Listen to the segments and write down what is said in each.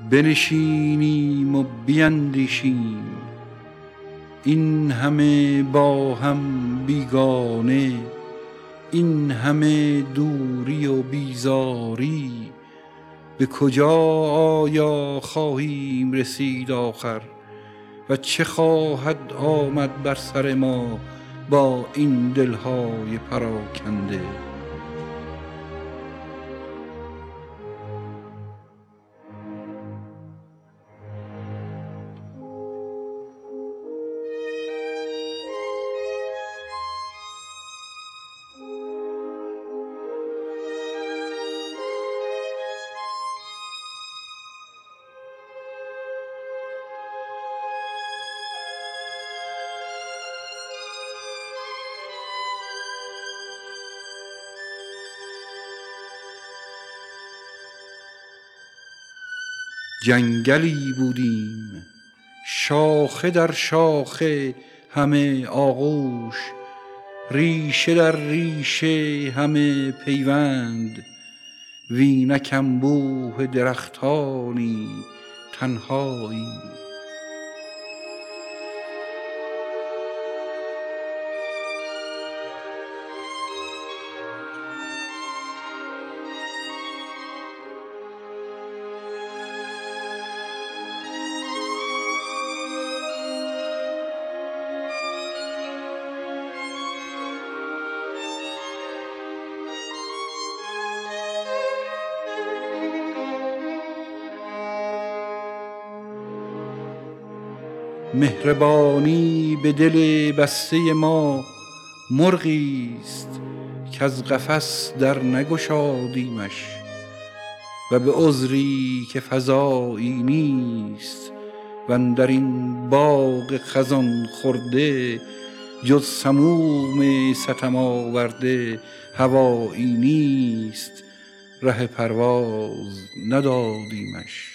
بنشینیم و بیندیشیم، این همه با هم بیگانه، این همه دوری و بیزاری، به کجا آیا خواهیم رسید آخر؟ و چه خواهد آمد بر سر ما با این دلهای پراکنده؟ جنگلی بودیم شاخه در شاخه همه آغوش، ریشه در ریشه همه پیوند، وینک انبوه درختانی تنهاییم. مهربانی به دل بسته ما مرغیست کز قفس در نگشادیمش، و به عذری که فزایی نیست و اندر این باغ خزان خورده، جز سموم ستم آورده هوایی نیست، ره پرواز ندادیمش.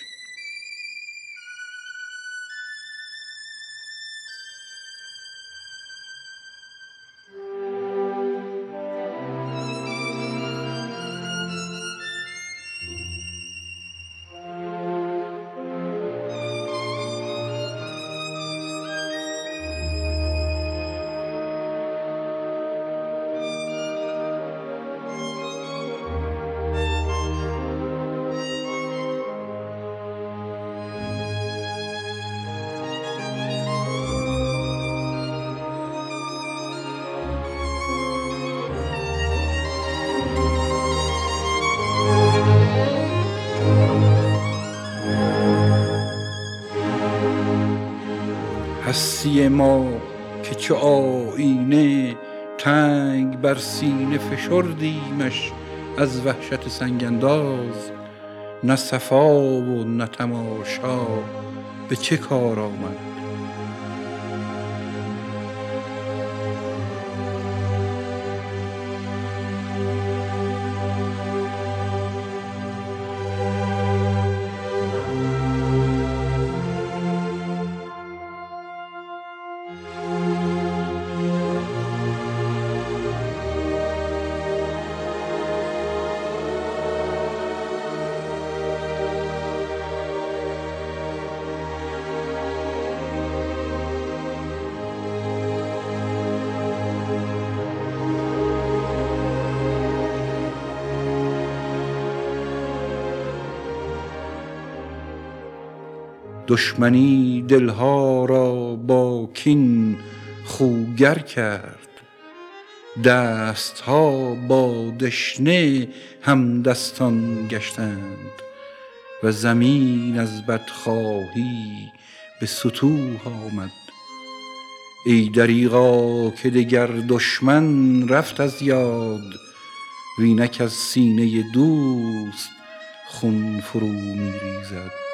هستی ما که چو آیینه تنگ بر سینه فشردیمش از وحشت سنگ انداز، نه صفا و نه تماشا به چه کار آمد؟ دشمنی دلها را با کین خوگر کرد، دستها با دشنه همدستان گشتند، و زمین از بدخواهی به ستوه آمد. ای دریغا که دگر دشمن رفت از یاد، وینک از سینه دوست خون فرو می ریزد.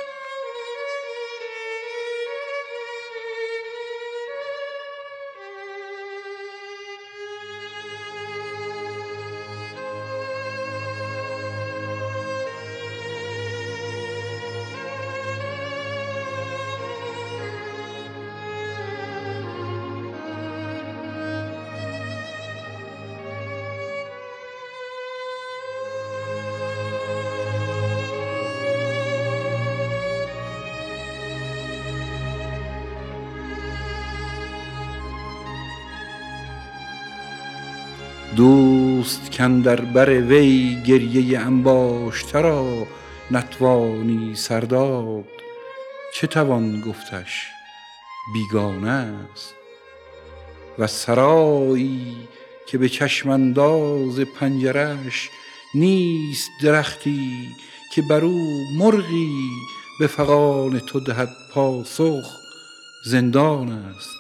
دوست کاندر بر وی گریه انباشته را نتوانی سر داد، چه توان گفتش بیگانه است. و سرایی که به چشم انداز پنجرش نیست درختی که بر او مرغی به فغان تو دهد پاسخ، زندان است.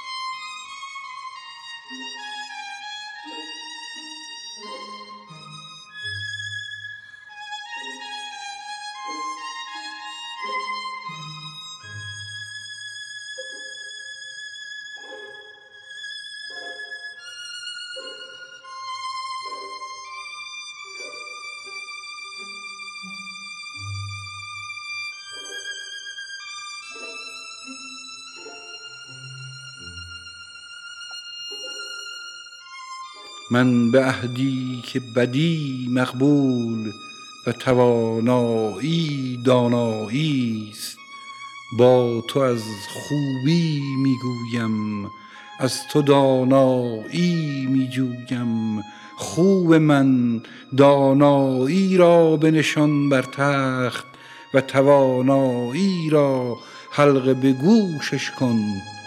من به عهدی که بدی مقبول و توانایی دانایی است، با تو از خوبی میگویم، از تو دانایی میجویم. خوب من دانایی را بنشان بر تخت و توانایی را حلقه به گوشش کن.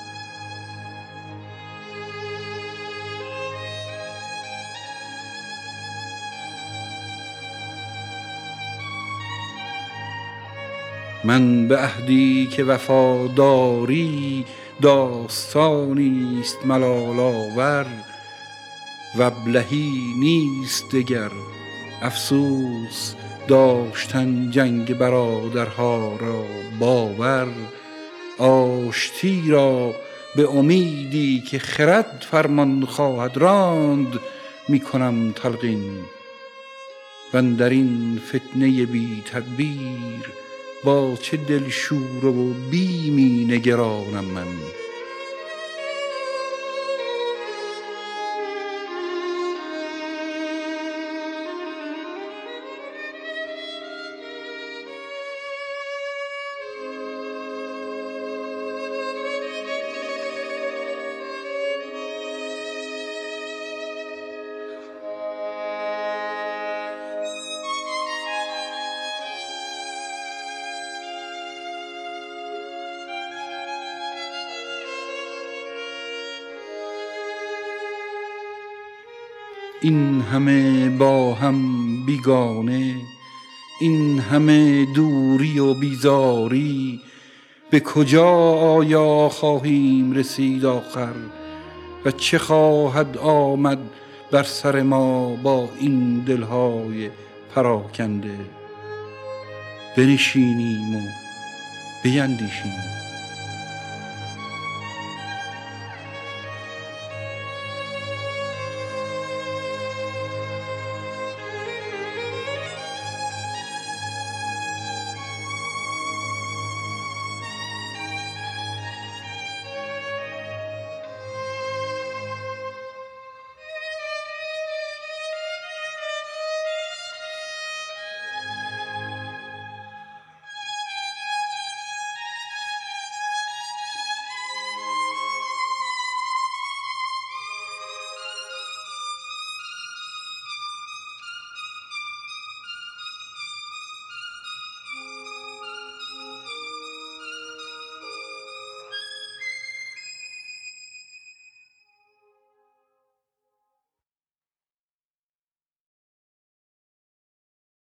من به عهدی که وفاداری داستانی است ملال آور، و ابلهی نیست دگر افسوس داشتن جنگ برادرها را باور. آشتی را به امیدی که خرد فرمان خواهد راند میکنم تلقین، واندر این فتنه بی تدبیر با چه دلشوره و بیمی نگرانم من. این همه با هم بیگانه، این همه دوری و بیزاری، به کجا آیا خواهیم رسید آخر؟ و چه خواهد آمد بر سر ما با این دلهای پراکنده؟ بنشینیم و بیندیشیم.